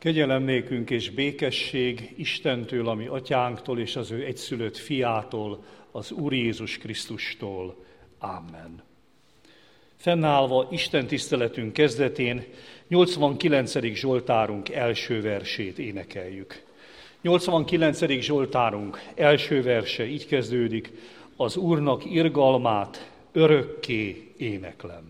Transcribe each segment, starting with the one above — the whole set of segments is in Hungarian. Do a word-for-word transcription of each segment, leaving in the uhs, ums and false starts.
Kegyelem nékünk és békesség Istentől, ami atyánktól és az ő egyszülött fiától, az Úr Jézus Krisztustól. Amen. Fennállva Isten tiszteletünk kezdetén nyolcvankilencedik Zsoltárunk első versét énekeljük. nyolcvankilencedik Zsoltárunk első verse így kezdődik: az Úrnak irgalmát örökké éneklem.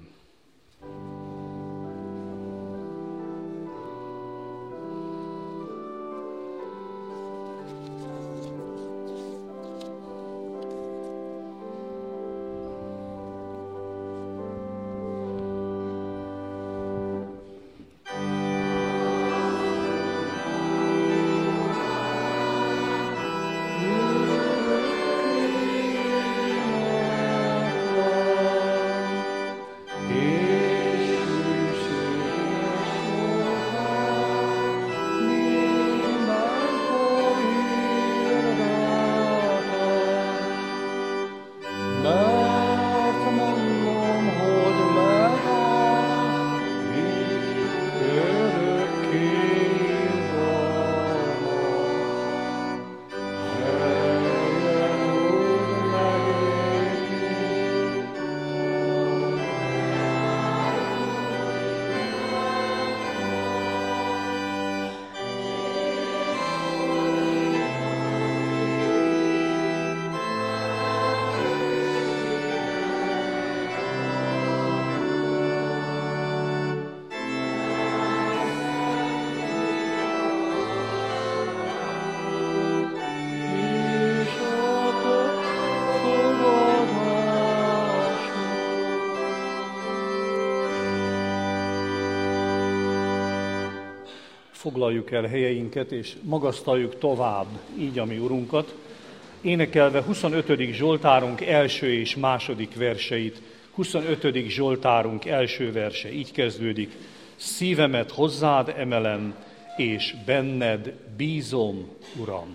Foglaljuk el helyeinket, és magasztaljuk tovább így a mi Urunkat, énekelve huszonötödik Zsoltárunk első és második verseit. huszonötödik Zsoltárunk első verse így kezdődik: szívemet hozzád emelem, és benned bízom, Uram.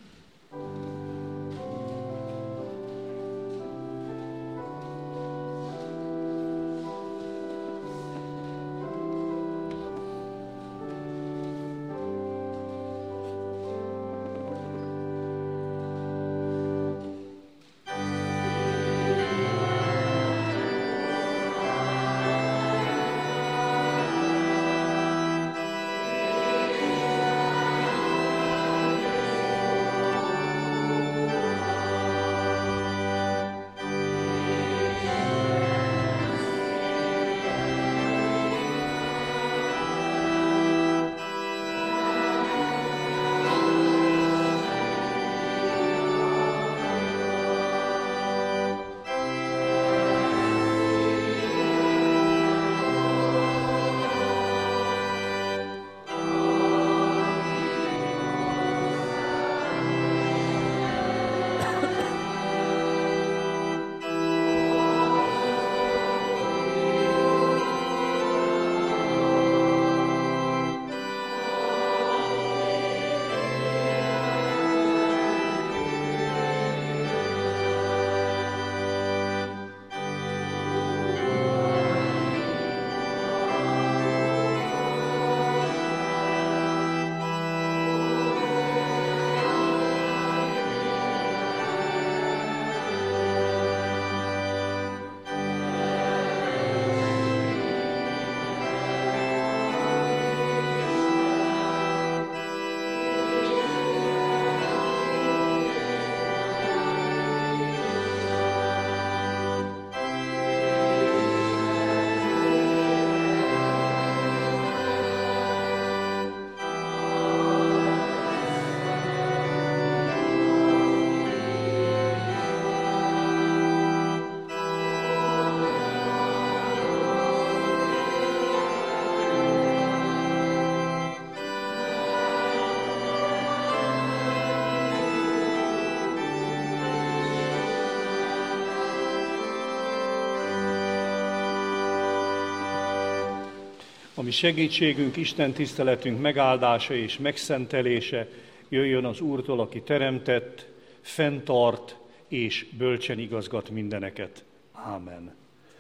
Ami segítségünk, Isten tiszteletünk megáldása és megszentelése jöjjön az Úrtól, aki teremtett, fenntart és bölcsen igazgat mindeneket. Ámen.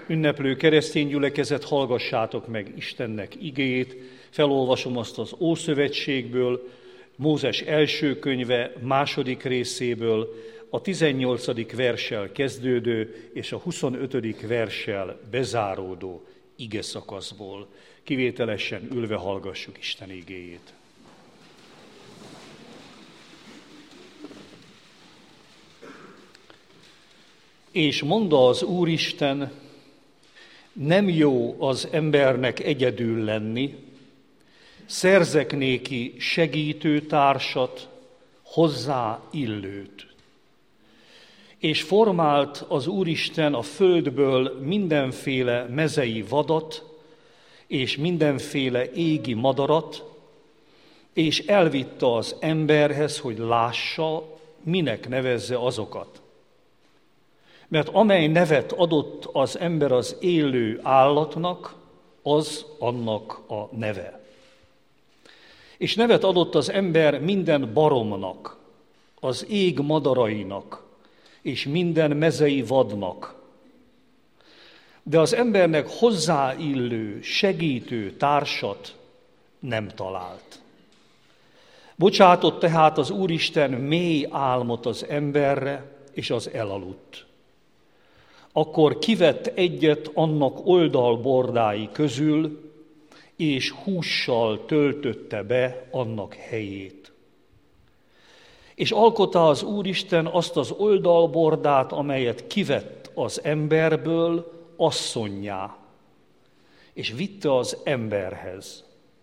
Ünneplő keresztény gyülekezet, hallgassátok meg Istennek igéjét. Felolvasom azt az Ószövetségből, Mózes első könyve második részéből, a tizennyolcadik verssel kezdődő és a huszonötödik verssel bezáródó ige szakaszból. Kivételesen ülve hallgassuk Isten igéjét. És mondta az Úristen, nem jó az embernek egyedül lenni, szerzek néki segítőtársat, hozzá illőt. És formált az Úristen a földből mindenféle mezei vadat, és mindenféle égi madarat, és elvitte az emberhez, hogy lássa, minek nevezze azokat. Mert amely nevet adott az ember az élő állatnak, az annak a neve. És nevet adott az ember minden baromnak, az ég madarainak, és minden mezei vadnak. De az embernek hozzáillő, segítő társat nem talált. Bocsátott tehát az Úristen mély álmot az emberre, és az elaludt. Akkor kivett egyet annak oldalbordái közül, és hússal töltötte be annak helyét. És alkotta az Úristen azt az oldalbordát, amelyet kivett az emberből, asszonnyá, és vitte az emberhez.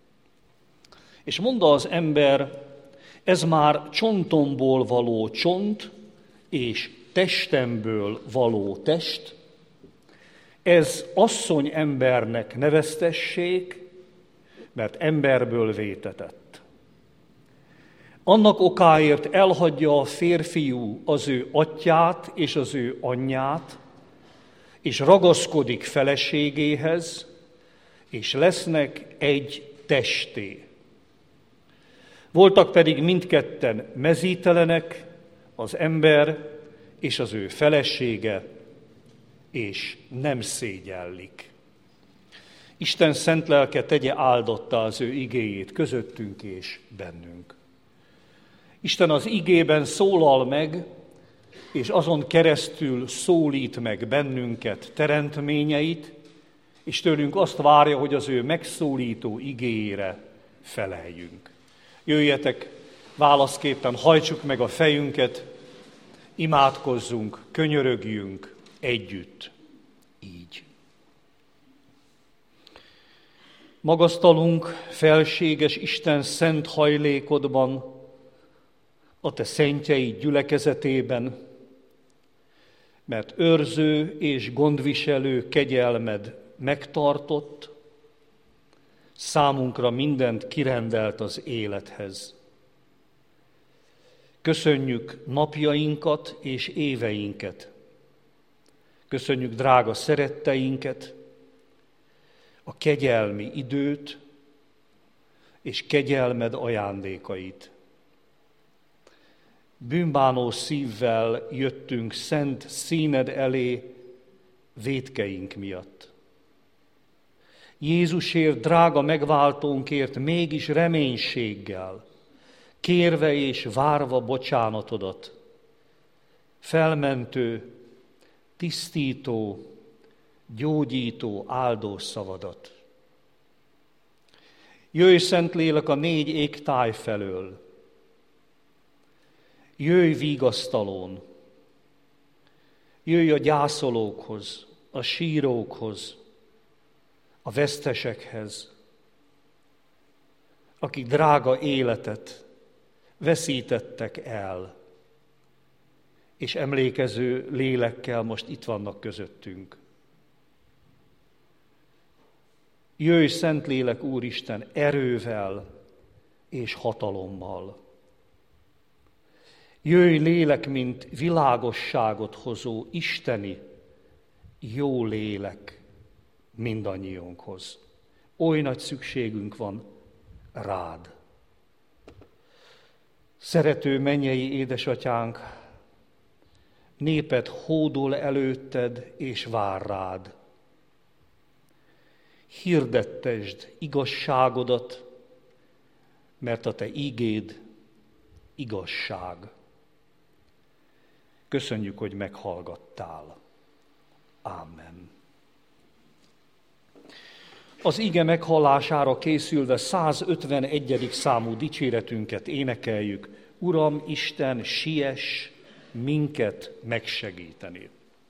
És mondta az ember, ez már csontomból való csont, és testemből való test, ez asszony embernek neveztessék, mert emberből vétetett. Annak okáért elhagyja a férfiú az ő atyját és az ő anyját, és ragaszkodik feleségéhez, és lesznek egy testé. Voltak pedig mindketten mezítelenek, az ember és az ő felesége, és nem szégyellik. Isten szent lelke tegye áldottá az ő igéjét közöttünk és bennünk. Isten az igében szólal meg, és azon keresztül szólít meg bennünket teremtményeit, és tőlünk azt várja, hogy az ő megszólító igéjére feleljünk. Jöjjetek, válaszképpen hajtsuk meg a fejünket, imádkozzunk, könyörögjünk együtt, így. Magasztalunk, felséges Isten szent hajlékodban, a te szentjeid gyülekezetében, mert őrző és gondviselő kegyelmed megtartott, számunkra mindent kirendelt az élethez. Köszönjük napjainkat és éveinket. Köszönjük drága szeretteinket, a kegyelmi időt és kegyelmed ajándékait. Bűnbánó szívvel jöttünk szent színed elé vétkeink miatt. Jézusért, drága megváltónkért mégis reménységgel, kérve és várva bocsánatodat, felmentő, tisztító, gyógyító, áldó szavadat. Jöjj, Szentlélek, a négy égtáj felől, jöjj vigasztalón, jöjj a gyászolókhoz, a sírókhoz, a vesztesekhez, akik drága életet veszítettek el, és emlékező lélekkel most itt vannak közöttünk. Jöjj, Szentlélek Úristen, erővel és hatalommal. Jöjj, lélek, mint világosságot hozó, isteni, jó lélek mindannyiunkhoz. Oly nagy szükségünk van rád. Szerető mennyei édesatyánk, néped hódol előtted és vár rád. hirdettesd igazságodat, mert a te ígéd igazság. Köszönjük, hogy meghallgattál. Ámen. Az ige meghallására készülve százötvenegyedik számú dicséretünket énekeljük. Uram Isten, siess minket megsegíteni.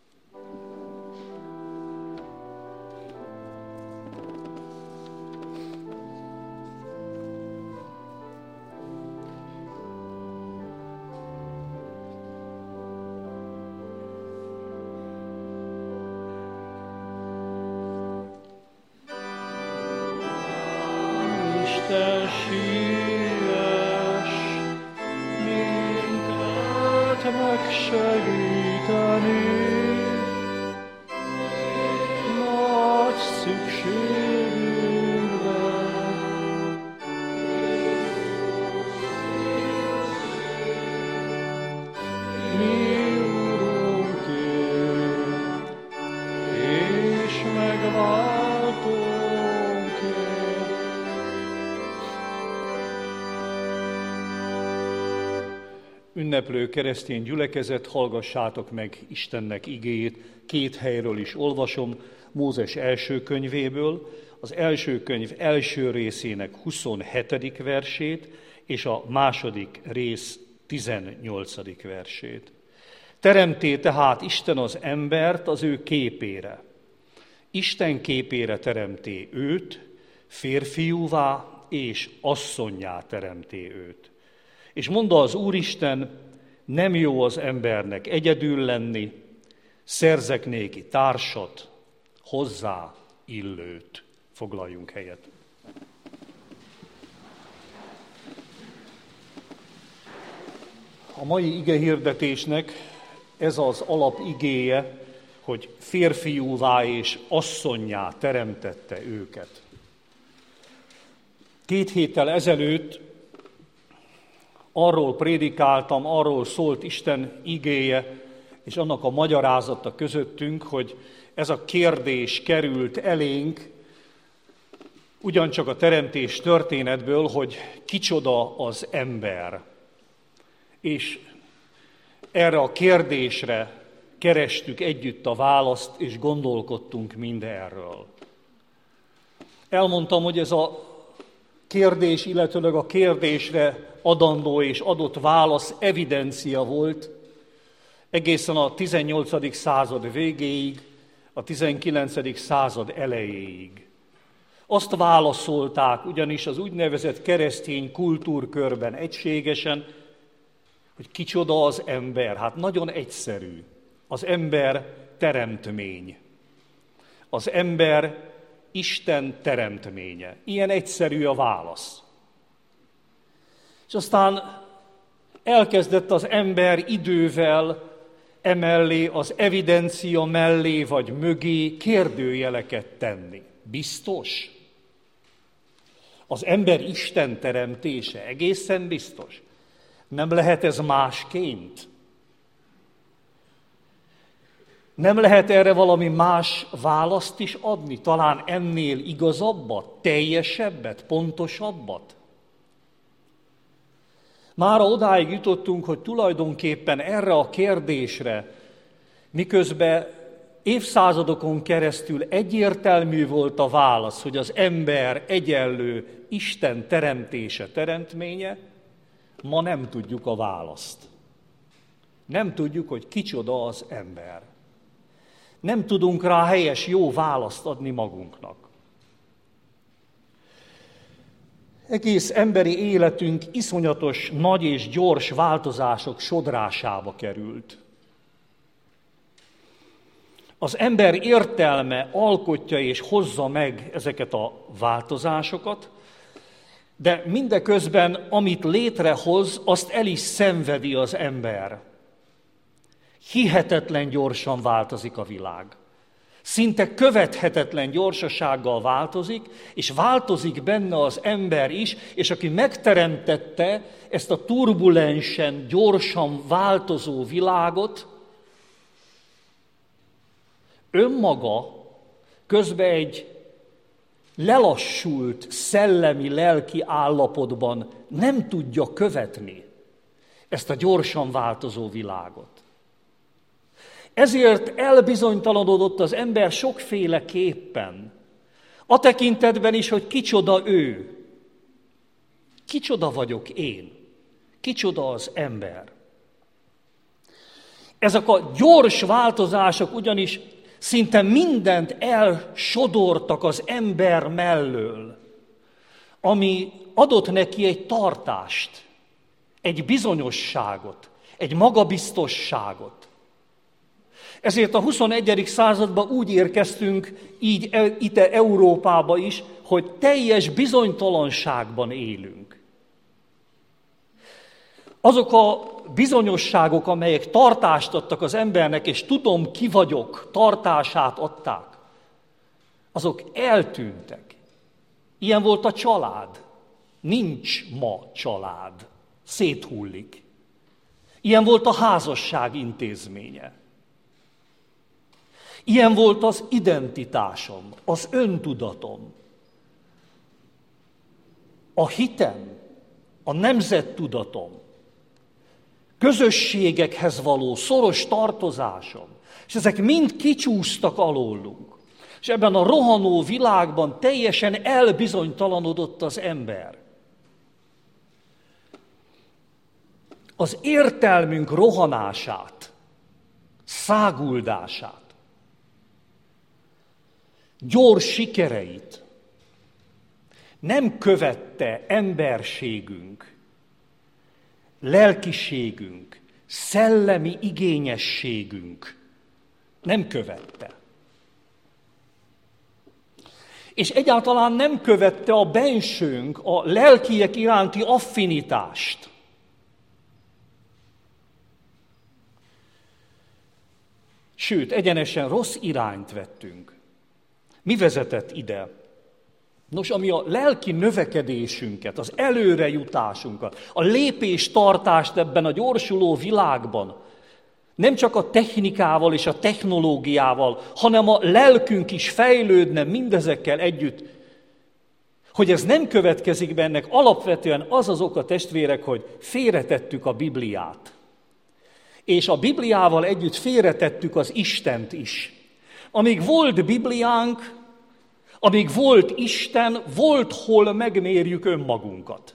Ünneplő keresztény gyülekezet, hallgassátok meg Istennek igéjét. Két helyről is olvasom, Mózes első könyvéből, az első könyv első részének huszonhetedik versét, és a második rész tizennyolcadik versét. Teremté tehát Isten az embert az ő képére. Isten képére teremté őt, férfiúvá és asszonnyá teremté őt. És mondta az Úristen, nem jó az embernek egyedül lenni, szerzek néki társat, hozzá illőt. Foglaljunk helyet. A mai igehirdetésnek ez az alapigéje, hogy férfiúvá és asszonnyá teremtette őket. Két héttel ezelőtt arról prédikáltam, arról szólt Isten igéje, és annak a magyarázata közöttünk, hogy ez a kérdés került elénk, ugyancsak a teremtés történetből, hogy kicsoda az ember. És erre a kérdésre kerestük együtt a választ, és gondolkodtunk mindenről. Elmondtam, hogy ez a kérdés, illetőleg a kérdésre adandó és adott válasz evidencia volt egészen a tizennyolcadik század végéig, a tizenkilencedik század elejéig. Azt válaszolták ugyanis az úgynevezett keresztény kultúrkörben egységesen, hogy kicsoda az ember. Hát nagyon egyszerű. Az ember teremtmény. Az ember Isten teremtménye. Ilyen egyszerű a válasz. És aztán elkezdett az ember idővel emellé, az evidencia mellé vagy mögé kérdőjeleket tenni. Biztos? Az ember Isten teremtése egészen biztos. Nem lehet ez másként? Nem lehet erre valami más választ is adni? Talán ennél igazabbat, teljesebbet, pontosabbat? Mára odáig jutottunk, hogy tulajdonképpen erre a kérdésre, miközben évszázadokon keresztül egyértelmű volt a válasz, hogy az ember egyenlő Isten teremtése, teremtménye, ma nem tudjuk a választ. Nem tudjuk, hogy kicsoda az ember. Nem tudunk rá helyes, jó választ adni magunknak. Egész emberi életünk iszonyatos, nagy és gyors változások sodrásába került. Az ember értelme alkotja és hozza meg ezeket a változásokat, de mindeközben, amit létrehoz, azt el is szenvedi az ember. Hihetetlen gyorsan változik a világ. Szinte követhetetlen gyorsasággal változik, és változik benne az ember is, és aki megteremtette ezt a turbulensen, gyorsan változó világot, önmaga közben egy lelassult szellemi, lelki állapotban nem tudja követni ezt a gyorsan változó világot. Ezért elbizonytalanodott az ember sokféleképpen, a tekintetben is, hogy kicsoda ő, kicsoda vagyok én, kicsoda az ember. Ezek a gyors változások ugyanis szinte mindent elsodortak az ember mellől, ami adott neki egy tartást, egy bizonyosságot, egy magabiztosságot. Ezért a huszonegyedik században úgy érkeztünk, így itt Európába is, hogy teljes bizonytalanságban élünk. Azok a bizonyosságok, amelyek tartást adtak az embernek, és tudom, ki vagyok, tartását adták, azok eltűntek. Ilyen volt a család. Nincs ma család. Széthullik. Ilyen volt a házasság intézménye. Ilyen volt az identitásom, az öntudatom, a hitem, a nemzettudatom, közösségekhez való szoros tartozásom, és ezek mind kicsúsztak alólunk. És ebben a rohanó világban teljesen elbizonytalanodott az ember. Az értelmünk rohanását, száguldását, gyors sikereit nem követte emberségünk, lelkiségünk, szellemi igényességünk. Nem követte. És egyáltalán nem követte a bensőnk, a lelkiek iránti affinitást. Sőt, egyenesen rossz irányt vettünk. Mi vezetett ide? Nos, ami a lelki növekedésünket, az előrejutásunkat, a lépéstartást ebben a gyorsuló világban, nem csak a technikával és a technológiával, hanem a lelkünk is fejlődne mindezekkel együtt, hogy ez nem következik be, ennek alapvetően az az oka, testvérek, hogy félretettük a Bibliát. És a Bibliával együtt félretettük az Istent is. Amíg volt Bibliánk, amíg volt Isten, volt hol megmérjük önmagunkat.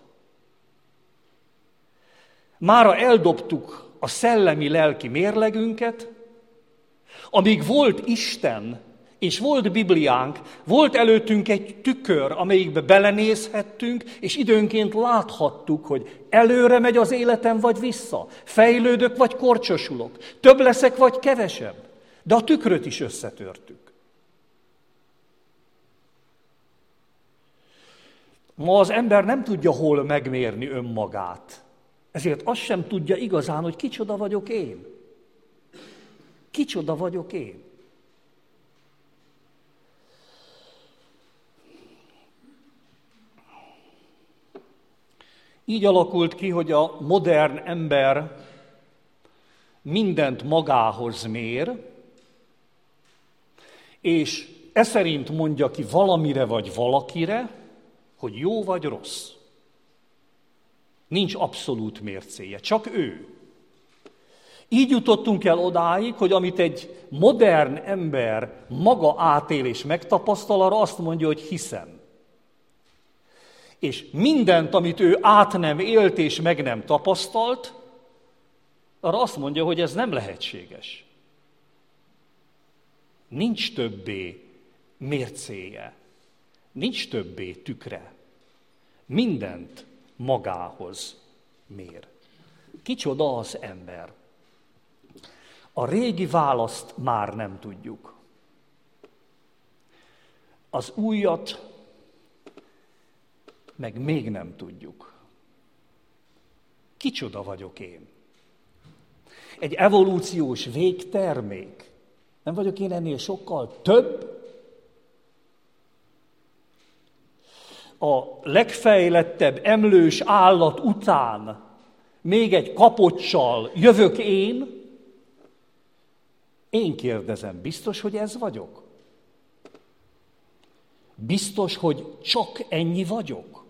Mára eldobtuk a szellemi-lelki mérlegünket, amíg volt Isten, és volt Bibliánk, volt előttünk egy tükör, amelyikbe belenézhettünk, és időnként láthattuk, hogy előre megy az életem, vagy vissza, fejlődök, vagy korcsosulok, több leszek, vagy kevesebb. De a tükröt is összetörtük. Ma az ember nem tudja hol megmérni önmagát. Ezért azt sem tudja igazán, hogy kicsoda vagyok én. Kicsoda vagyok én. Így alakult ki, hogy a modern ember mindent magához mér, és e szerint mondja ki valamire vagy valakire, hogy jó vagy rossz. Nincs abszolút mércéje, csak ő. Így jutottunk el odáig, hogy amit egy modern ember maga átél és megtapasztal, arra azt mondja, hogy hiszem. És mindent, amit ő át nem élt és meg nem tapasztalt, arra azt mondja, hogy ez nem lehetséges. Nincs többé mércéje, nincs többé tükre. Mindent magához mér. Kicsoda az ember? A régi választ már nem tudjuk. Az újat meg még nem tudjuk. Kicsoda vagyok én? Egy evolúciós végtermék? Nem vagyok én ennél sokkal több? A legfejlettebb emlős állat után még egy kapoccsal jövök én? Én kérdezem, biztos, hogy ez vagyok? Biztos, hogy csak ennyi vagyok?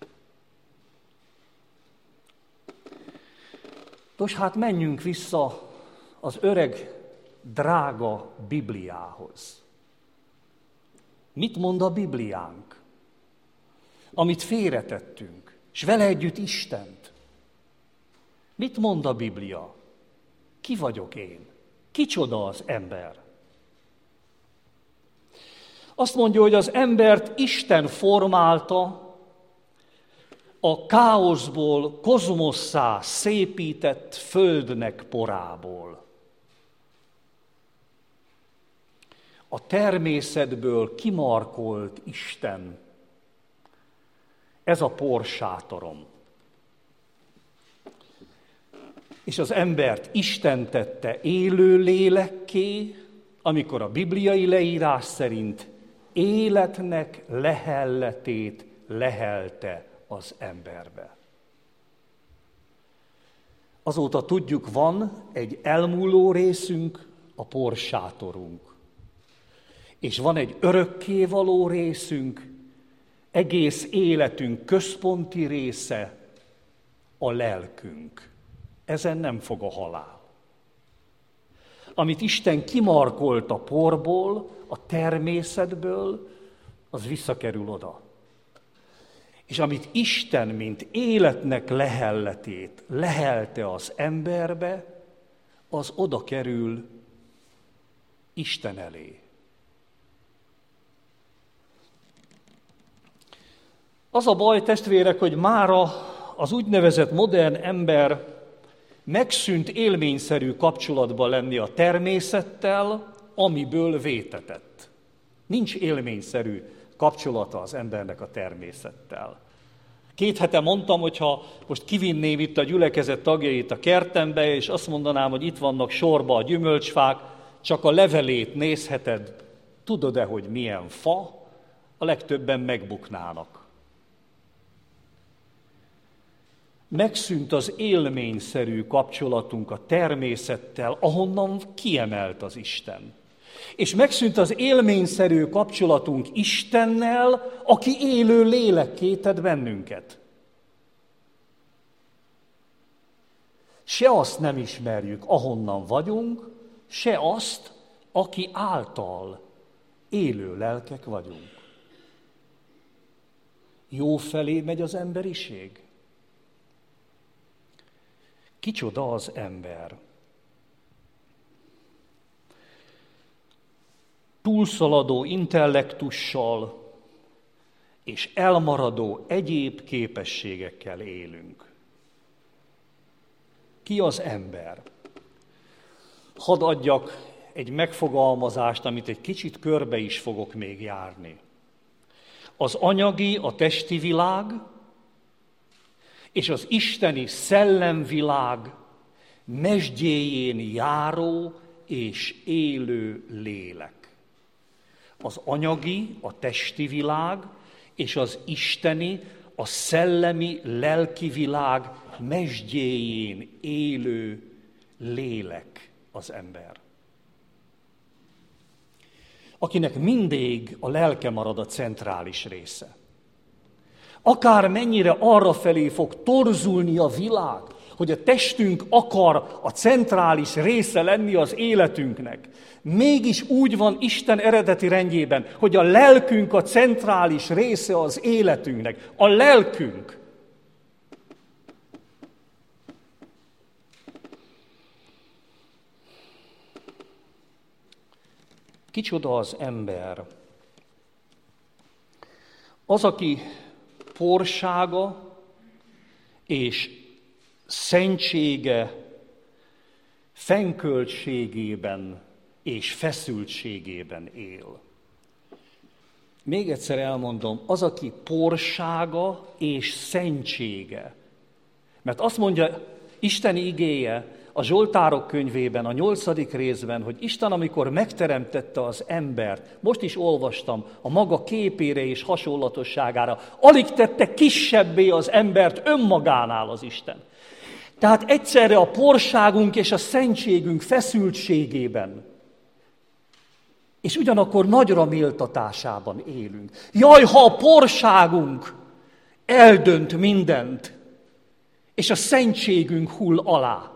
Nos, hát menjünk vissza az öreg, drága Bibliához. Mit mond a Bibliánk? Amit félretettünk, és vele együtt Istent. Mit mond a Biblia? Ki vagyok én? Kicsoda az ember? Azt mondja, hogy az embert Isten formálta, a káoszból kozmosszá szépített földnek porából. A természetből kimarkolt Isten. Ez a porsátorom. És az embert Isten tette élő lélekké, amikor a bibliai leírás szerint életnek lehelletét lehelte az emberbe. Azóta tudjuk, van egy elmúló részünk, a porsátorunk. És van egy örökkévaló részünk, egész életünk központi része, a lelkünk. Ezen nem fog a halál. Amit Isten kimarkolt a porból, a természetből, az visszakerül oda. És amit Isten, mint életnek lehelletét lehelte az emberbe, az oda kerül Isten elé. Az a baj, testvérek, hogy mára az úgynevezett modern ember megszűnt élményszerű kapcsolatban lenni a természettel, amiből vétetett. Nincs élményszerű kapcsolata az embernek a természettel. Két hete mondtam, hogy ha most kivinném itt a gyülekezet tagjait a kertembe, és azt mondanám, hogy itt vannak sorba a gyümölcsfák, csak a levelét nézheted, tudod-e, hogy milyen fa? A legtöbben megbuknának. Megszűnt az élményszerű kapcsolatunk a természettel, ahonnan kiemelt az Isten. És megszűnt az élményszerű kapcsolatunk Istennel, aki élő lélekké tett bennünket. Se azt nem ismerjük, ahonnan vagyunk, se azt, aki által élő lelkek vagyunk. Jó felé megy az emberiség? Kicsoda az ember? Túlszaladó intellektussal és elmaradó egyéb képességekkel élünk. Ki az ember? Hadd adjak egy megfogalmazást, amit egy kicsit körbe is fogok még járni. Az anyagi, a testi világ és az isteni szellemvilág mesdjéjén járó és élő lélek. Az anyagi, a testi világ és az isteni, a szellemi, lelki világ mesdjéjén élő lélek az ember. Akinek mindig a lelke marad a centrális része. Akár mennyire arrafelé fog torzulni a világ, hogy a testünk akar a centrális része lenni az életünknek, mégis úgy van Isten eredeti rendjében, hogy a lelkünk a centrális része az életünknek. A lelkünk. Kicsoda az ember? Az, aki porsága és szentsége fennköltségében és feszültségében él. Még egyszer elmondom, az, aki porsága és szentsége. Mert azt mondja Isten igéje a Zsoltárok könyvében, a nyolcadik részben, hogy Isten, amikor megteremtette az embert, most is olvastam, a maga képére és hasonlatosságára, alig tette kisebbé az embert önmagánál az Isten. Tehát egyszerre a porságunk és a szentségünk feszültségében És ugyanakkor nagyra méltatásában élünk. Jaj, ha a porságunk eldönt mindent, és a szentségünk hull alá.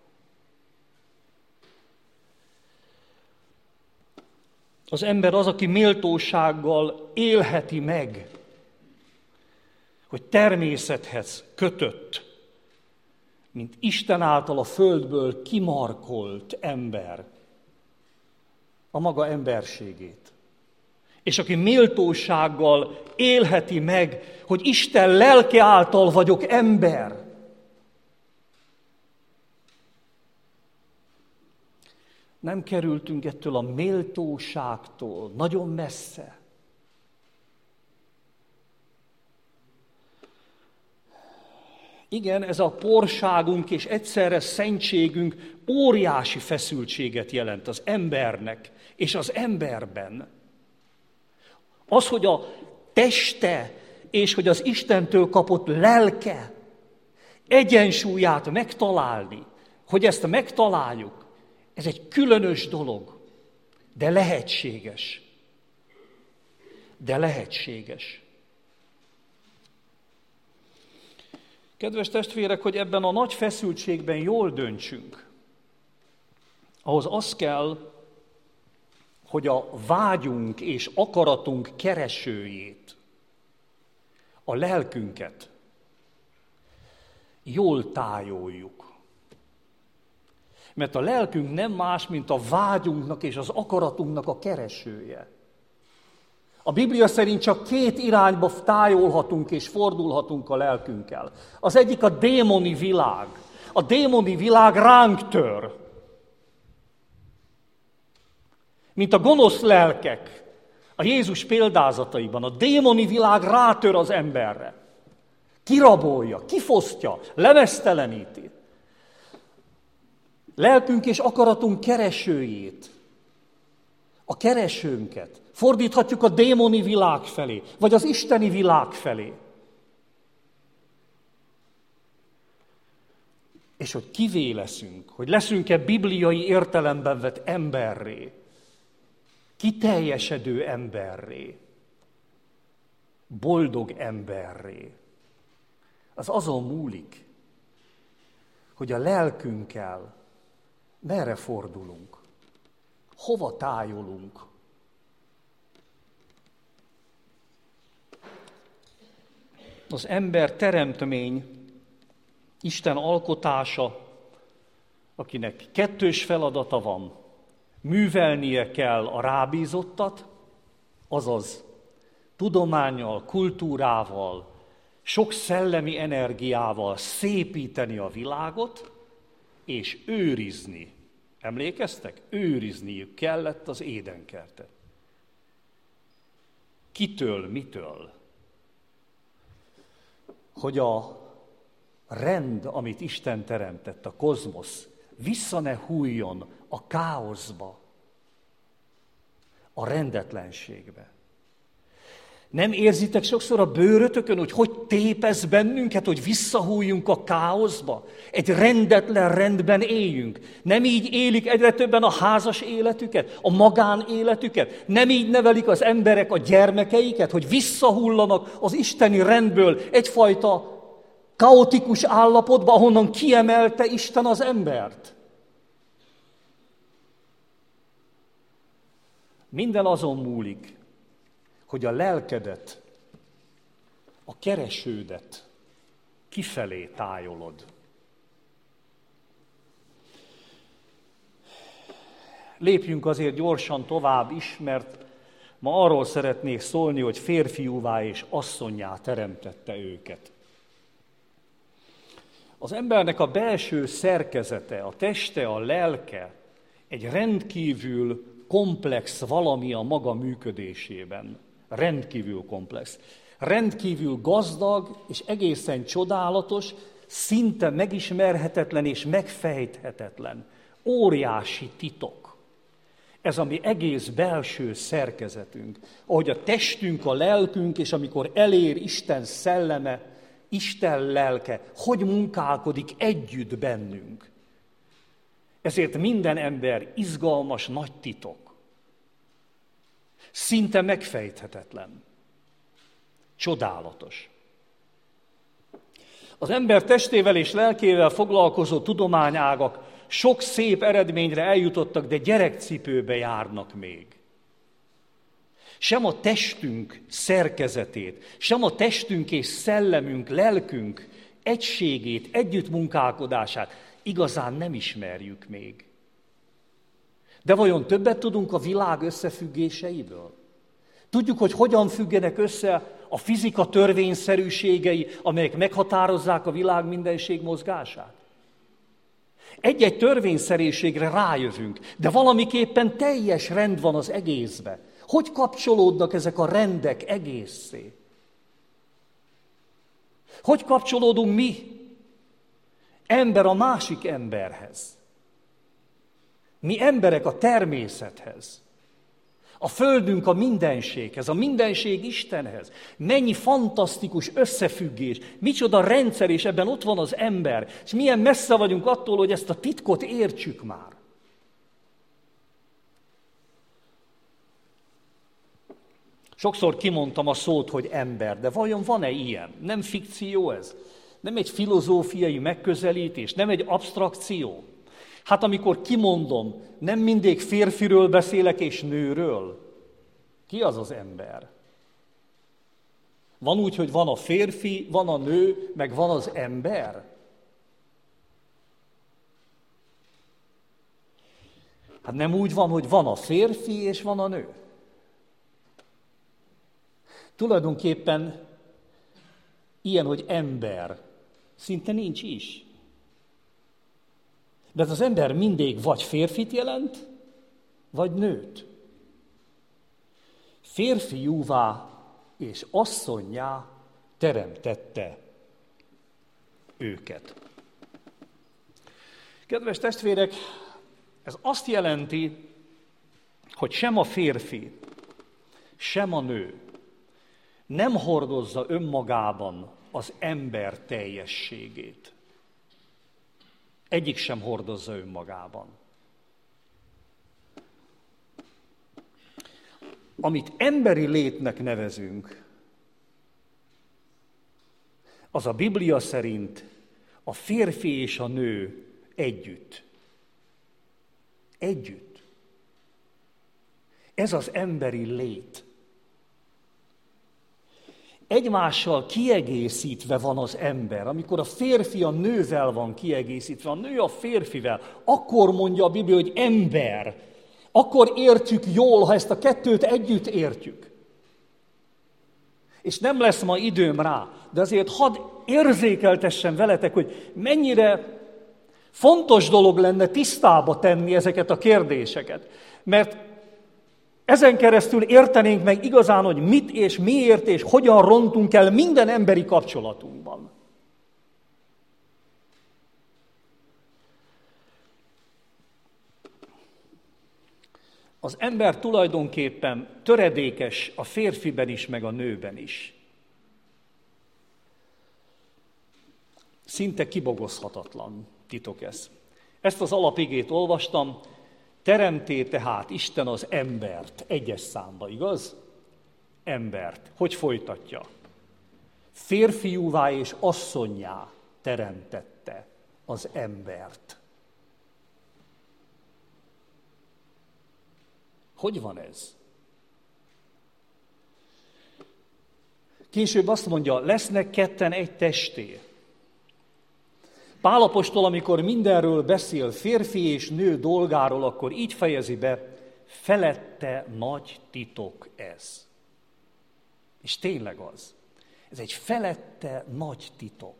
Az ember az, aki méltósággal élheti meg, hogy természethez kötött, mint Isten által a földből kimarkolt ember, a maga emberségét. És aki méltósággal élheti meg, hogy Isten lelke által vagyok ember. Nem kerültünk ettől a méltóságtól nagyon messze. Igen, ez a porságunk és egyszerre szentségünk óriási feszültséget jelent az embernek és az emberben. Az, hogy a teste és hogy az Istentől kapott lelke egyensúlyát megtalálni, hogy ezt megtaláljuk, ez egy különös dolog, de lehetséges. De lehetséges. Kedves testvérek, hogy ebben a nagy feszültségben jól döntsünk, ahhoz az kell, hogy a vágyunk és akaratunk keresőjét, a lelkünket jól tájoljuk. Mert a lelkünk nem más, mint a vágyunknak és az akaratunknak a keresője. A Biblia szerint csak két irányba tájolhatunk és fordulhatunk a lelkünkkel. Az egyik a démoni világ. A démoni világ ránk tör. Mint a gonosz lelkek a Jézus példázataiban. A démoni világ rátör az emberre. Kirabolja, kifosztja, lemezteleníti. Lelkünk és akaratunk keresőjét, a keresőnket fordíthatjuk a démoni világ felé, vagy az isteni világ felé. És hogy kivé leszünk, hogy leszünk-e bibliai értelemben vett emberré, kiteljesedő emberré, boldog emberré. Az azon múlik, hogy a lelkünkkel merre fordulunk, hova tájolunk. Az ember teremtmény, Isten alkotása, akinek kettős feladata van, művelnie kell a rábízottat, azaz tudománnyal, kultúrával, sok szellemi energiával szépíteni a világot, és őrizni. Emlékeztek? Őrizniük kellett az édenkertet. Kitől, mitől? Hogy a rend, amit Isten teremtett, a kozmosz, vissza ne hújjon a káoszba, a rendetlenségbe. Nem érzitek sokszor a bőrötökön, hogy hogy tépez bennünket, hogy visszahújjunk a káoszba? Egy rendetlen rendben éljünk. Nem így élik egyre többen a házas életüket, a magánéletüket? Nem így nevelik az emberek a gyermekeiket, hogy visszahullanak az isteni rendből egyfajta kaotikus állapotba, ahonnan kiemelte Isten az embert? Minden azon múlik, hogy a lelkedet, a keresődet kifelé tájolod. Lépjünk azért gyorsan tovább is, mert ma arról szeretnék szólni, hogy férfiúvá és asszonnyá teremtette őket. Az embernek a belső szerkezete, a teste, a lelke egy rendkívül komplex valami a maga működésében. Rendkívül komplex. Rendkívül gazdag és egészen csodálatos, szinte megismerhetetlen és megfejthetetlen. Óriási titok. Ez a mi egész belső szerkezetünk. Ahogy a testünk, a lelkünk, és amikor elér Isten szelleme, Isten lelke, hogy munkálkodik együtt bennünk. Ezért minden ember izgalmas nagy titok. Szinte megfejthetetlen. Csodálatos. Az ember testével és lelkével foglalkozó tudományágak sok szép eredményre eljutottak, de gyerekcipőbe járnak még. Sem a testünk szerkezetét, sem a testünk és szellemünk, lelkünk egységét, együttmunkálkodását igazán nem ismerjük még. De vajon többet tudunk a világ összefüggéseiből? Tudjuk, hogy hogyan függenek össze a fizika törvényszerűségei, amelyek meghatározzák a világ mindenség mozgását? Egy-egy törvényszerűségre rájövünk, de valamiképpen teljes rend van az egészben. Hogy kapcsolódnak ezek a rendek egészé? Hogy kapcsolódunk mi, ember a másik emberhez? Mi emberek a természethez, a földünk a mindenséghez, a mindenség Istenhez. Mennyi fantasztikus összefüggés, micsoda rendszer, és ebben ott van az ember. És milyen messze vagyunk attól, hogy ezt a titkot értsük már. Sokszor kimondtam a szót, hogy ember, de vajon van-e ilyen? Nem fikció ez? Nem egy filozófiai megközelítés? Nem egy absztrakció? Hát amikor kimondom, nem mindig férfiről beszélek és nőről. Ki az az ember? Van úgy, hogy van a férfi, van a nő, meg van az ember? Hát nem úgy van, hogy van a férfi és van a nő. Tulajdonképpen ilyen, hogy ember, szinte nincs is. De az ember mindig vagy férfit jelent, vagy nőt. Férfiúvá és asszonnyá teremtette őket. Kedves testvérek, ez azt jelenti, hogy sem a férfi, sem a nő nem hordozza önmagában az ember teljességét. Egyik sem hordozza önmagában. Amit emberi létnek nevezünk, az a Biblia szerint a férfi és a nő együtt. Együtt. Ez az emberi lét. Egymással kiegészítve van az ember. Amikor a férfi a nővel van kiegészítve, a nő a férfivel, akkor mondja a Biblia, hogy ember. Akkor értjük jól, ha ezt a kettőt együtt értjük. És nem lesz ma időm rá, de azért hadd érzékeltessem veletek, hogy mennyire fontos dolog lenne tisztába tenni ezeket a kérdéseket. Mert ezen keresztül értenénk meg igazán, hogy mit és miért és hogyan rontunk el minden emberi kapcsolatunkban. Az ember tulajdonképpen töredékes a férfiben is, meg a nőben is. Szinte kibogozhatatlan titok ez. Ezt az alapigét olvastam, teremté tehát Isten az embert, egyes számba, igaz? Embert. Hogy folytatja? Férfiúvá és asszonnyá teremtette az embert. Hogy van ez? Később azt mondja, lesznek ketten egy testé. Pál apostol, amikor mindenről beszél, férfi és nő dolgáról, akkor így fejezi be, felette nagy titok ez. És tényleg az. Ez egy felette nagy titok.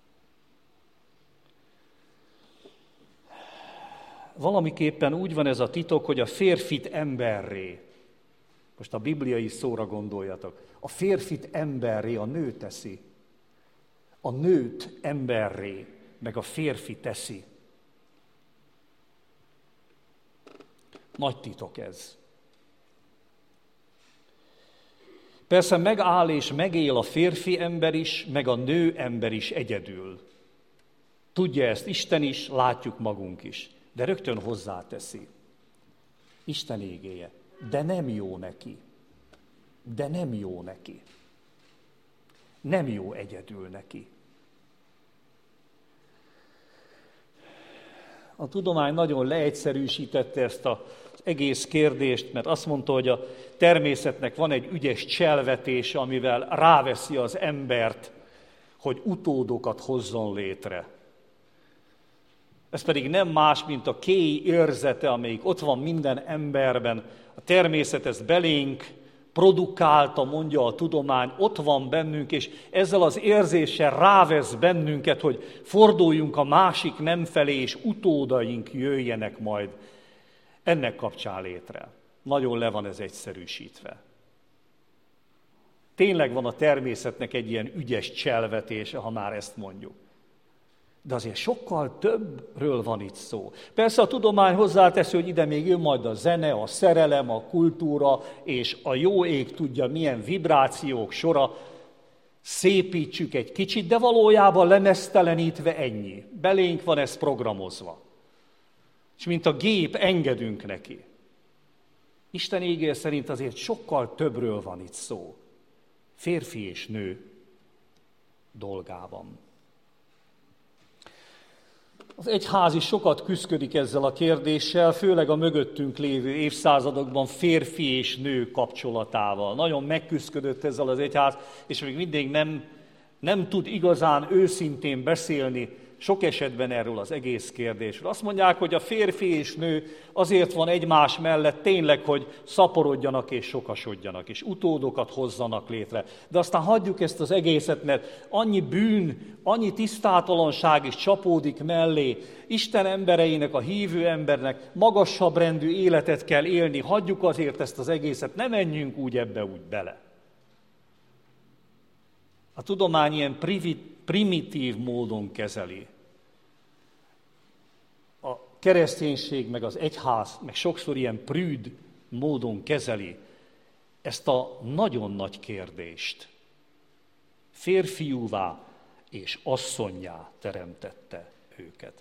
Valamiképpen úgy van ez a titok, hogy a férfit emberré, most a bibliai szóra gondoljatok, a férfit emberré a nő teszi, a nőt emberré, meg a férfi teszi. Nagy titok ez. Persze megáll és megél a férfi ember is, meg a nő ember is egyedül. Tudja ezt Isten is, látjuk magunk is. De rögtön hozzáteszi. Isten égéje, de nem jó neki. de nem jó neki. Nem jó egyedül neki. A tudomány nagyon leegyszerűsítette ezt az egész kérdést, mert azt mondta, hogy a természetnek van egy ügyes cselvetése, amivel ráveszi az embert, hogy utódokat hozzon létre. Ez pedig nem más, mint a kéj érzete, amelyik ott van minden emberben. A természet ezt belénk produkálta, mondja a tudomány, ott van bennünk, és ezzel az érzéssel rávesz bennünket, hogy forduljunk a másik nem felé, és utódaink jöjjenek majd ennek kapcsán létre. Nagyon le van ez egyszerűsítve. Tényleg van a természetnek egy ilyen ügyes cselvetése, ha már ezt mondjuk. De azért sokkal többről van itt szó. Persze a tudomány hozzáteszi, hogy ide még jön majd a zene, a szerelem, a kultúra, és a jó ég tudja milyen vibrációk sora. Szépítsük egy kicsit, de valójában lemeztelenítve ennyi. Belénk van ez programozva. És mint a gép, engedünk neki. Isten ígéje szerint azért sokkal többről van itt szó. Férfi és nő dolgában. Az egyház is sokat küszködik ezzel a kérdéssel, főleg a mögöttünk lévő évszázadokban férfi és nő kapcsolatával. Nagyon megküszködött ezzel az egyház, és még mindig nem, nem tud igazán őszintén beszélni sok esetben erről az egész kérdésről. Azt mondják, hogy a férfi és nő azért van egymás mellett tényleg, hogy szaporodjanak és sokasodjanak, és utódokat hozzanak létre. De aztán hagyjuk ezt az egészet, mert annyi bűn, annyi tisztátalanság is csapódik mellé. Isten embereinek, a hívő embernek magasabb rendű életet kell élni. Hagyjuk azért ezt az egészet, ne menjünk úgy ebbe úgy bele. A tudomány ilyen primitív módon kezeli. A kereszténység, meg az egyház, meg sokszor ilyen prűd módon kezeli ezt a nagyon nagy kérdést. Férfiúvá és asszonnyá teremtette őket.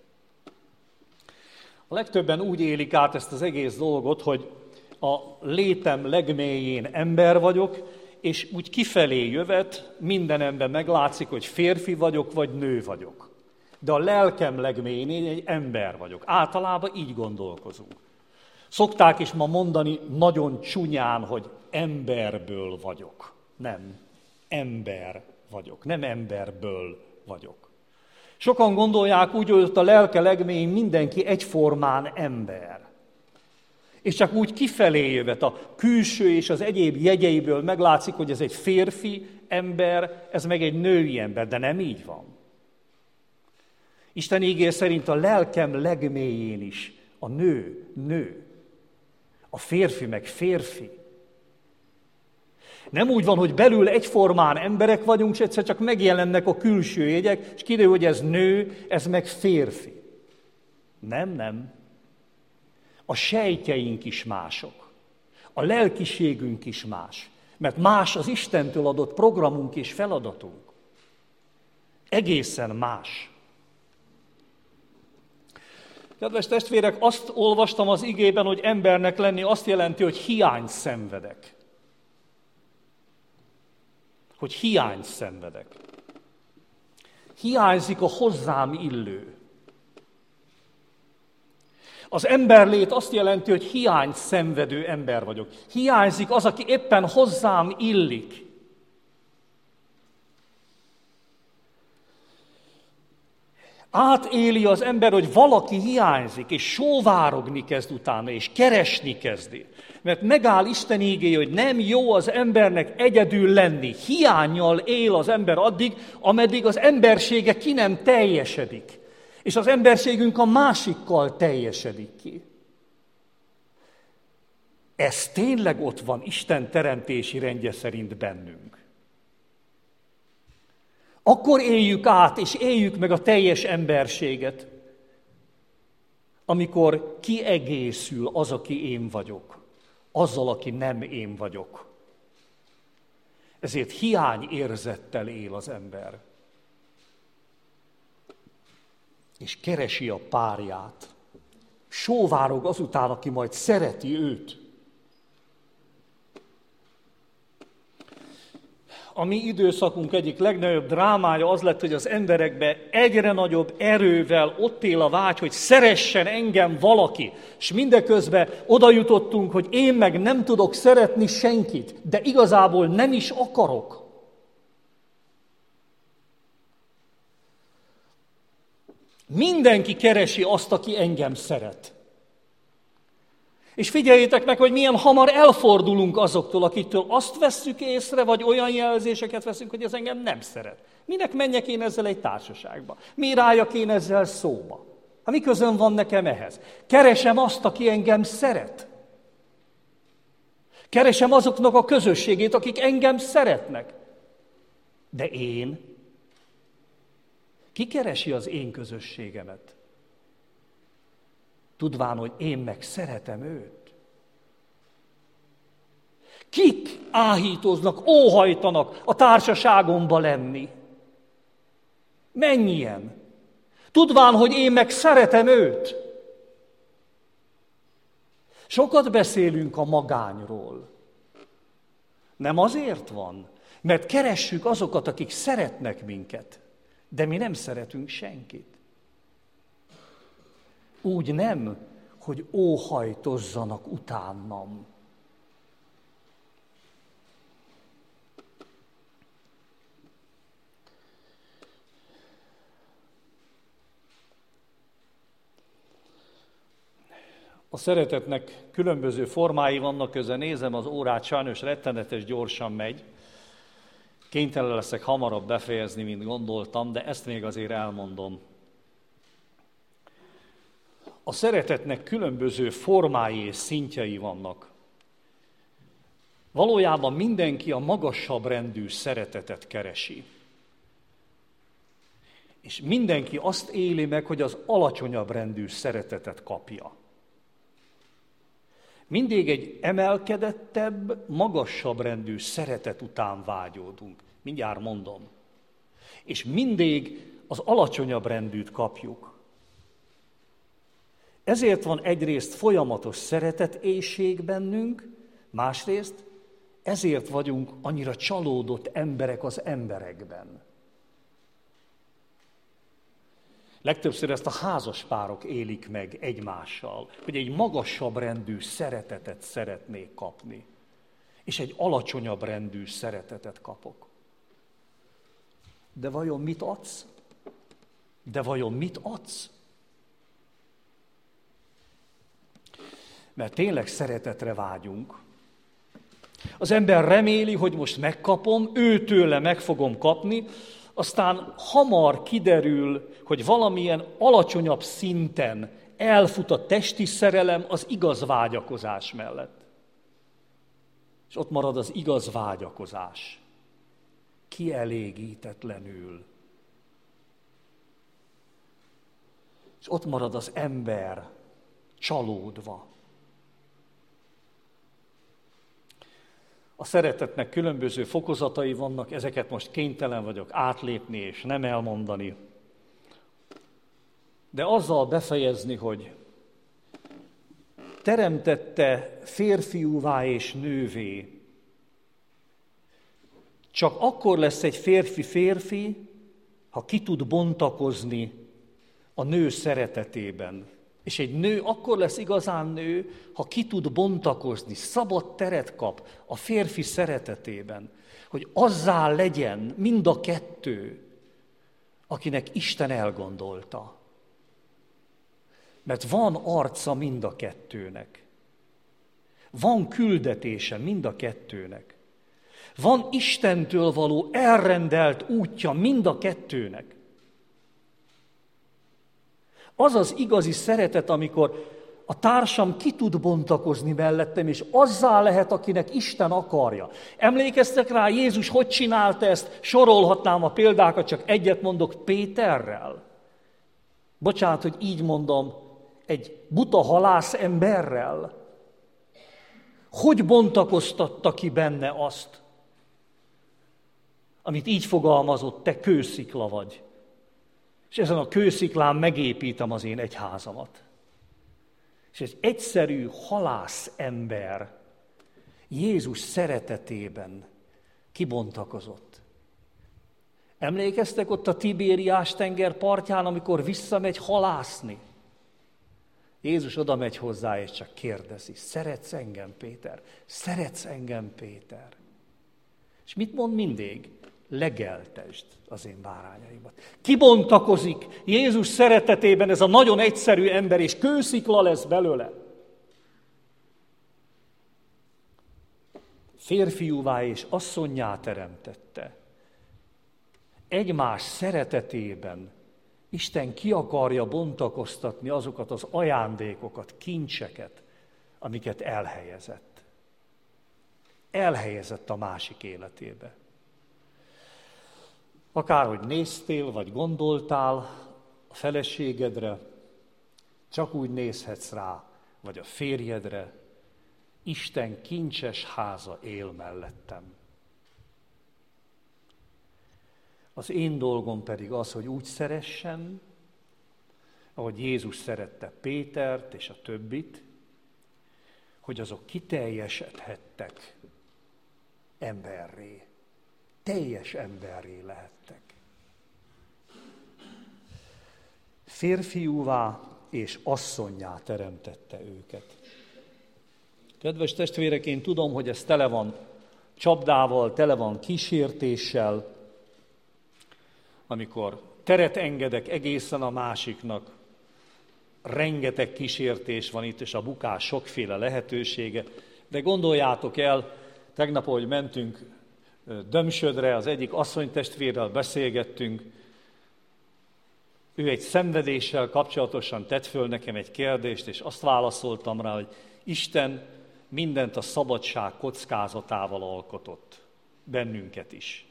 A legtöbben úgy élik át ezt az egész dolgot, hogy a létem legmélyén ember vagyok, és úgy kifelé jövet, mindenemben meglátszik, hogy férfi vagyok, vagy nő vagyok. De a lelkem legmélyén egy ember vagyok. Általában így gondolkozunk. Szokták is ma mondani nagyon csúnyán, hogy emberből vagyok. Nem, ember vagyok, nem emberből vagyok. Sokan gondolják úgy, hogy ott a lelke legmélyén mindenki egyformán ember. És csak úgy kifelé jövet a külső és az egyéb jegyeiből meglátszik, hogy ez egy férfi ember, ez meg egy női ember, de nem így van. Isten ígéje szerint a lelkem legmélyén is a nő, nő. A férfi meg férfi. Nem úgy van, hogy belül egyformán emberek vagyunk, és egyszer csak megjelennek a külső jegyek, és kiderül, hogy ez nő, ez meg férfi. Nem, nem. A sejtjeink is mások. A lelkiségünk is más. Mert más az Istentől adott programunk és feladatunk. Egészen más. Kedves testvérek, azt olvastam az igében, hogy embernek lenni azt jelenti, hogy hiányt szenvedek. Hogy hiányt szenvedek. Hiányzik a hozzám illő. Az emberlét azt jelenti, hogy hiányt szenvedő ember vagyok. Hiányzik az, aki éppen hozzám illik. Átéli az ember, hogy valaki hiányzik, és sóvárogni kezd utána, és keresni kezdi. Mert megáll Isten ígéje, hogy nem jó az embernek egyedül lenni. Hiánnyal él az ember addig, ameddig az embersége ki nem teljesedik. És az emberségünk a másikkal teljesedik ki. Ez tényleg ott van Isten teremtési rendje szerint bennünk. Akkor éljük át, és éljük meg a teljes emberséget, amikor kiegészül az, aki én vagyok, azzal, aki nem én vagyok. Ezért hiányérzettel él az ember. És keresi a párját. Sóvárog azután, aki majd szereti őt. A mi időszakunk egyik legnagyobb drámája az lett, hogy az emberekbe egyre nagyobb erővel ott él a vágy, hogy szeressen engem valaki. És mindeközben oda jutottunk, hogy én meg nem tudok szeretni senkit, de igazából nem is akarok. Mindenki keresi azt, aki engem szeret. És figyeljétek meg, hogy milyen hamar elfordulunk azoktól, akiktől azt vesszük észre, vagy olyan jelzéseket veszünk, hogy ez engem nem szeret. Minek menjek én ezzel egy társaságba? Mi rájak én ezzel szóba? Ha mi közön van nekem ehhez? Keresem azt, aki engem szeret. Keresem azoknak a közösségét, akik engem szeretnek. De én? Ki keresi az én közösségemet? Tudván, hogy én meg szeretem őt. Kik áhítoznak, óhajtanak a társaságomba lenni? Mennyien? Tudván, hogy én meg szeretem őt. Sokat beszélünk a magányról. Nem azért van, mert keressük azokat, akik szeretnek minket, de mi nem szeretünk senkit. Úgy nem, hogy óhajtozzanak utánam. A szeretetnek különböző formái vannak, közben nézem az órát, sajnos rettenetes gyorsan megy. Kénytelen leszek hamarabb befejezni, mint gondoltam, de ezt még azért elmondom. A szeretetnek különböző formái és szintjei vannak. Valójában mindenki a magasabb rendű szeretetet keresi. És mindenki azt éli meg, hogy az alacsonyabb rendű szeretetet kapja. Mindig egy emelkedettebb, magasabb rendű szeretet után vágyódunk. Mindjárt mondom. És mindig az alacsonyabb rendűt kapjuk. Ezért van egyrészt folyamatos szeretetéhség bennünk, másrészt ezért vagyunk annyira csalódott emberek az emberekben. Legtöbbször ezt a házaspárok élik meg egymással, hogy egy magasabb rendű szeretetet szeretnék kapni, és egy alacsonyabb rendű szeretetet kapok. De vajon mit adsz? De vajon mit adsz? Mert tényleg szeretetre vágyunk. Az ember reméli, hogy most megkapom, őtőle meg fogom kapni, aztán hamar kiderül, hogy valamilyen alacsonyabb szinten elfut a testi szerelem az igaz vágyakozás mellett. És ott marad az igaz vágyakozás. Kielégítetlenül. És ott marad az ember csalódva. A szeretetnek különböző fokozatai vannak, ezeket most kénytelen vagyok átlépni és nem elmondani. De azzal befejezni, hogy teremtette férfiúvá és nővé. Csak akkor lesz egy férfi férfi, ha ki tud bontakozni a nő szeretetében. És egy nő akkor lesz igazán nő, ha ki tud bontakozni, szabad teret kap a férfi szeretetében, hogy azzá legyen mind a kettő, akinek Isten elgondolta. Mert van arca mind a kettőnek. Van küldetése mind a kettőnek. Van Istentől való elrendelt útja mind a kettőnek. Az az igazi szeretet, amikor a társam ki tud bontakozni mellettem, és azzá lehet, akinek Isten akarja. Emlékeztek rá, Jézus hogy csinálta ezt? Sorolhatnám a példákat, csak egyet mondok, Péterrel. Bocsánat, hogy így mondom, egy buta halász emberrel. Hogy bontakoztatta ki benne azt, amit így fogalmazott, te kőszikla vagy. És ezen a kősziklán megépítem az én egyházamat. És egy egyszerű halász ember Jézus szeretetében kibontakozott. Emlékeztek ott a Tibériás tenger partján, amikor visszamegy halászni? Jézus oda megy hozzá, és csak kérdezi, szeretsz engem, Péter? Szeretsz engem, Péter? És mit mond mindig? Legeltesd az én bárányaimat. Kibontakozik Jézus szeretetében ez a nagyon egyszerű ember, és kőszikla lesz belőle. Férfiúvá és asszonnyá teremtette. Egymás szeretetében Isten ki akarja bontakoztatni azokat az ajándékokat, kincseket, amiket elhelyezett. Elhelyezett a másik életébe. Akárhogy néztél, vagy gondoltál a feleségedre, csak úgy nézhetsz rá, vagy a férjedre, Isten kincses háza él mellettem. Az én dolgom pedig az, hogy úgy szeressem, ahogy Jézus szerette Pétert és a többit, hogy azok kiteljesedhettek emberré. Teljes emberré lehettek. Férfiúvá és asszonnyá teremtette őket. Kedves testvérek, én tudom, hogy ez tele van csapdával, tele van kísértéssel, amikor teret engedek egészen a másiknak, rengeteg kísértés van itt, és a bukás sokféle lehetősége, de gondoljátok el, tegnap, ahogy mentünk Dömsödre, az egyik asszonytestvérrel beszélgettünk, ő egy szenvedéssel kapcsolatosan tett föl nekem egy kérdést, és azt válaszoltam rá, hogy Isten mindent a szabadság kockázatával alkotott, bennünket is.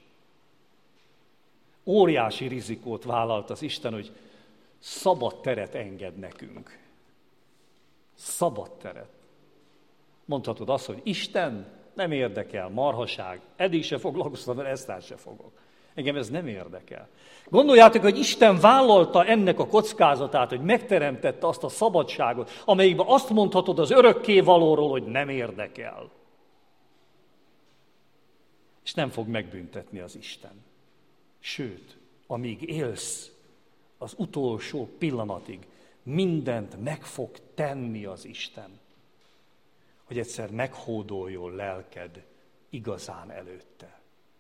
Óriási rizikót vállalt az Isten, hogy szabad teret enged nekünk. Szabad teret. Mondhatod azt, hogy Isten nem érdekel, marhaság, eddig se foglalkoztam, mert eztán se fogok. Engem ez nem érdekel. Gondoljátok, hogy Isten vállalta ennek a kockázatát, hogy megteremtette azt a szabadságot, amelyikben azt mondhatod az örökkévalóról, hogy nem érdekel. És nem fog megbüntetni az Isten. Sőt, amíg élsz, az utolsó pillanatig mindent meg fog tenni az Isten, hogy egyszer meghódoljon lelked igazán előtte.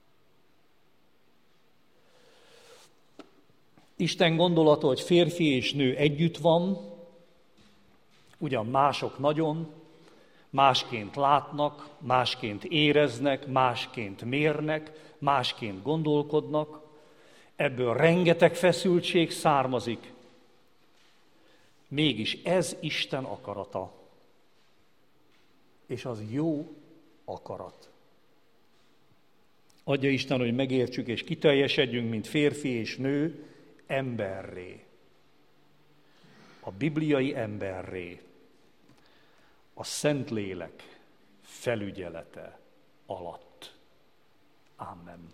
Isten gondolata, hogy férfi és nő együtt van, ugyan mások nagyon, másként látnak, másként éreznek, másként mérnek, másként gondolkodnak, ebből rengeteg feszültség származik. Mégis ez Isten akarata. És az jó akarat. Adja Isten, hogy megértsük és kiteljesedjünk, mint férfi és nő, emberré. A bibliai emberré. A Szentlélek felügyelete alatt. Amen.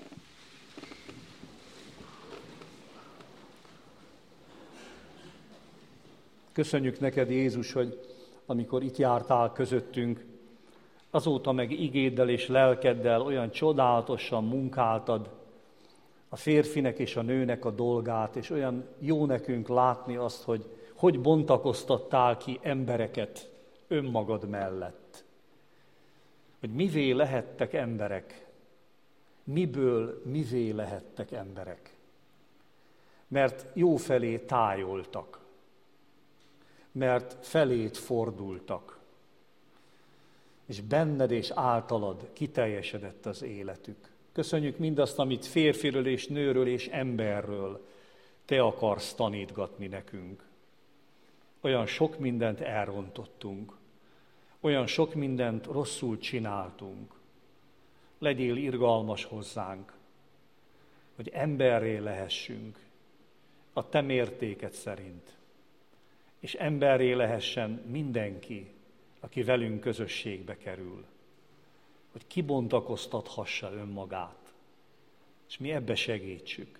Köszönjük neked, Jézus, hogy amikor itt jártál közöttünk, azóta meg igéddel és lelkeddel olyan csodálatosan munkáltad a férfinek és a nőnek a dolgát, és olyan jó nekünk látni azt, hogy hogy bontakoztattál ki embereket önmagad mellett. Hogy mivé lehettek emberek, miből mivé lehettek emberek. Mert jó felé tájoltak, mert felét fordultak, és benned és általad kiteljesedett az életük. Köszönjük mindazt, amit férfiről és nőről és emberről te akarsz tanítgatni nekünk. Olyan sok mindent elrontottunk, olyan sok mindent rosszul csináltunk. Legyél irgalmas hozzánk, hogy emberré lehessünk a te mértéked szerint, és emberré lehessen mindenki, aki velünk közösségbe kerül, hogy kibontakoztathassa önmagát, és mi ebbe segítsük.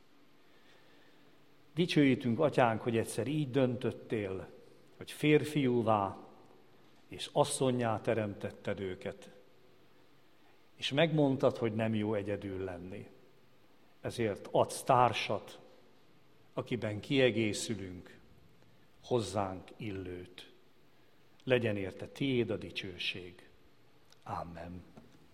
Dicsőítünk, Atyánk, hogy egyszer így döntöttél, hogy férfiúvá és asszonnyá teremtetted őket, és megmondtad, hogy nem jó egyedül lenni. Ezért adsz társat, akiben kiegészülünk, hozzánk illőt. Legyen érte tiéd a dicsőség. Amen.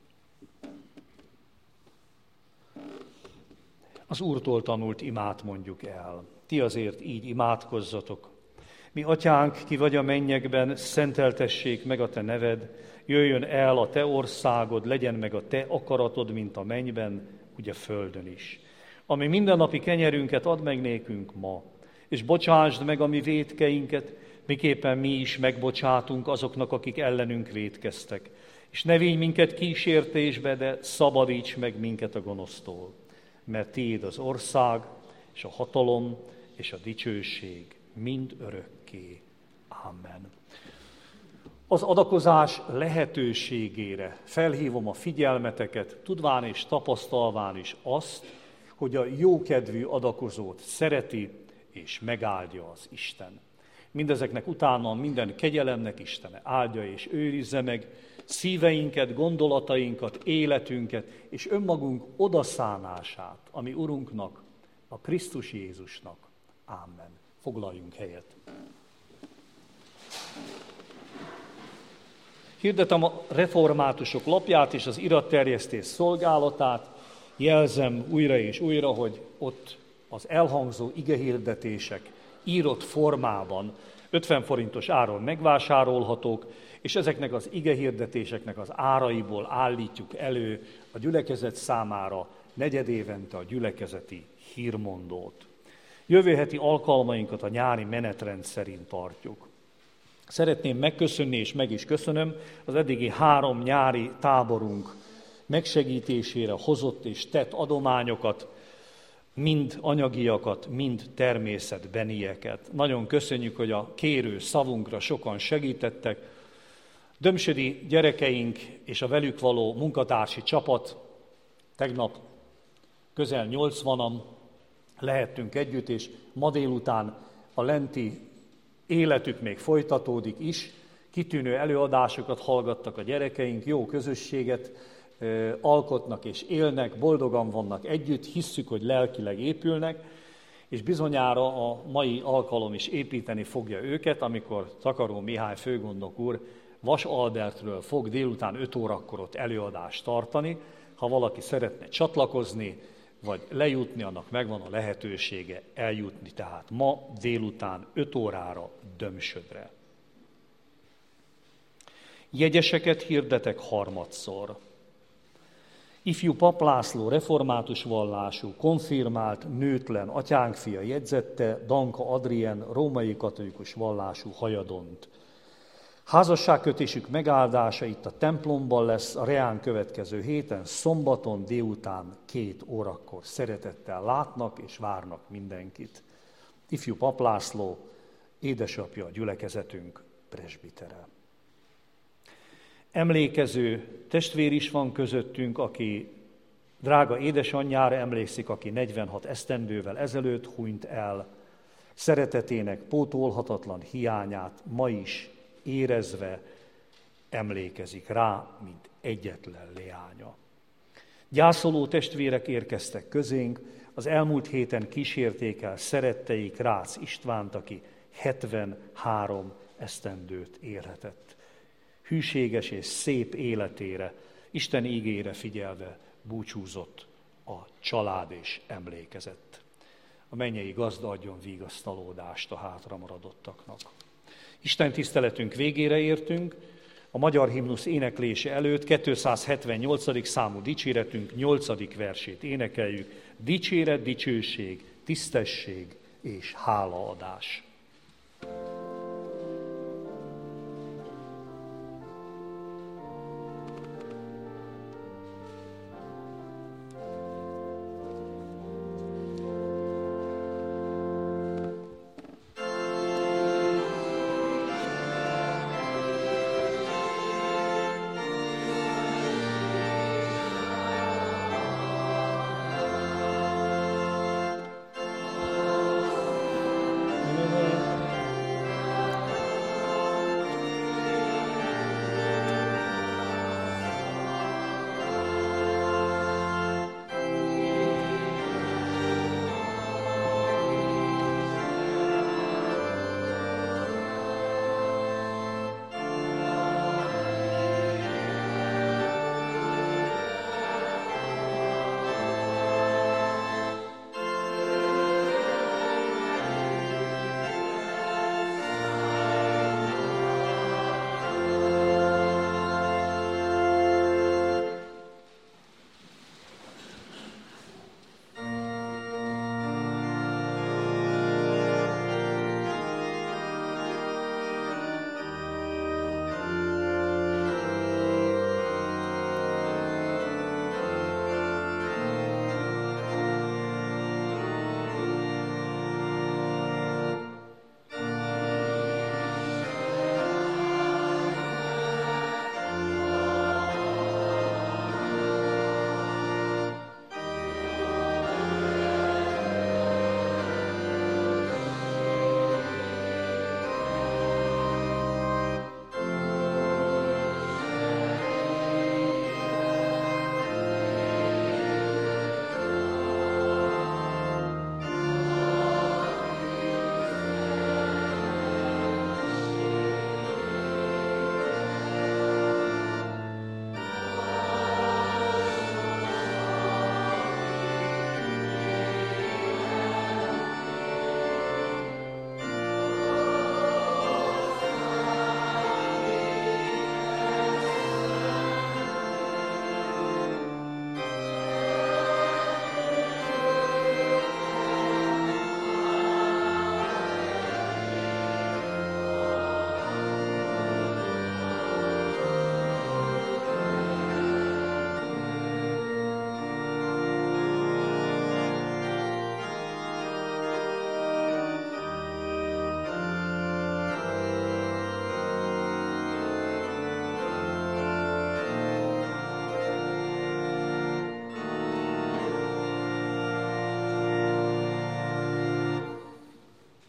Az Úrtól tanult imát mondjuk el. Ti azért így imádkozzatok. Mi atyánk, ki vagy a mennyekben, szenteltessék meg a te neved, jöjjön el a te országod, legyen meg a te akaratod, mint a mennyben, úgy a földön is. Ami mindennapi kenyerünket add meg nékünk ma, és bocsásd meg a mi vétkeinket, miképpen mi is megbocsátunk azoknak, akik ellenünk vétkeztek. És ne vigy minket kísértésbe, de szabadíts meg minket a gonosztól. Mert tiéd az ország, és a hatalom, és a dicsőség mind örökké. Amen. Az adakozás lehetőségére felhívom a figyelmeteket, tudván és tapasztalván is azt, hogy a jókedvű adakozót szereti és megáldja az Isten. Mindezeknek utána minden kegyelemnek Istene áldja és őrizze meg szíveinket, gondolatainkat, életünket és önmagunk odaszánását, ami Urunknak, a Krisztus Jézusnak. Amen. Foglaljunk helyet. Hirdetem a reformátusok lapját és az iratterjesztés szolgálatát. Jelzem újra és újra, hogy ott az elhangzó igehirdetések írott formában ötven forintos áron megvásárolhatók, és ezeknek az igehirdetéseknek az áraiból állítjuk elő a gyülekezet számára negyedévente a gyülekezeti hírmondót. Jövő heti alkalmainkat a nyári menetrend szerint tartjuk. Szeretném megköszönni, és meg is köszönöm, az eddigi három nyári táborunk megsegítésére hozott és tett adományokat, mind anyagiakat, mind természetbenieket. Nagyon köszönjük, hogy a kérő szavunkra sokan segítettek. Dömsödi gyerekeink és a velük való munkatársi csapat, tegnap közel nyolcvanan lehettünk együtt, és ma délután a lenti életük még folytatódik is. Kitűnő előadásokat hallgattak a gyerekeink, jó közösséget alkotnak és élnek, boldogan vannak együtt, hisszük, hogy lelkileg épülnek, és bizonyára a mai alkalom is építeni fogja őket, amikor Takaró Mihály főgondnok úr Vas Albertről fog délután öt órakor ott előadást tartani. Ha valaki szeretne csatlakozni, vagy lejutni, annak megvan a lehetősége eljutni, tehát ma délután öt órára Dömsödre. Jegyeseket hirdetek harmadszor. Ifjú Pap László református vallású, konfirmált, nőtlen, atyánk fia jegyzette, Danka Adrien, római katolikus vallású hajadont. Házasságkötésük megáldása itt a templomban lesz a reán következő héten, szombaton délután két órakor. Szeretettel látnak és várnak mindenkit. Ifjú Pap László, édesapja a gyülekezetünk presbitere. Emlékező testvér is van közöttünk, aki drága édesanyjára emlékszik, aki negyvenhat esztendővel ezelőtt hunyt el. Szeretetének pótolhatatlan hiányát ma is érezve emlékezik rá, mint egyetlen leánya. Gyászoló testvérek érkeztek közénk, az elmúlt héten kísérték el szeretteik Rácz Istvánt, aki hetvenhárom esztendőt élhetett. Hűséges és szép életére, Isten ígére figyelve búcsúzott a család és emlékezett. A mennyei Gazda adjon vigasztalódást a hátramaradottaknak. Isten tiszteletünk végére értünk, a magyar himnusz éneklése előtt kétszázhetvennyolcadik számú dicséretünk nyolcadik versét énekeljük. Dicséret, dicsőség, tisztesség és hálaadás.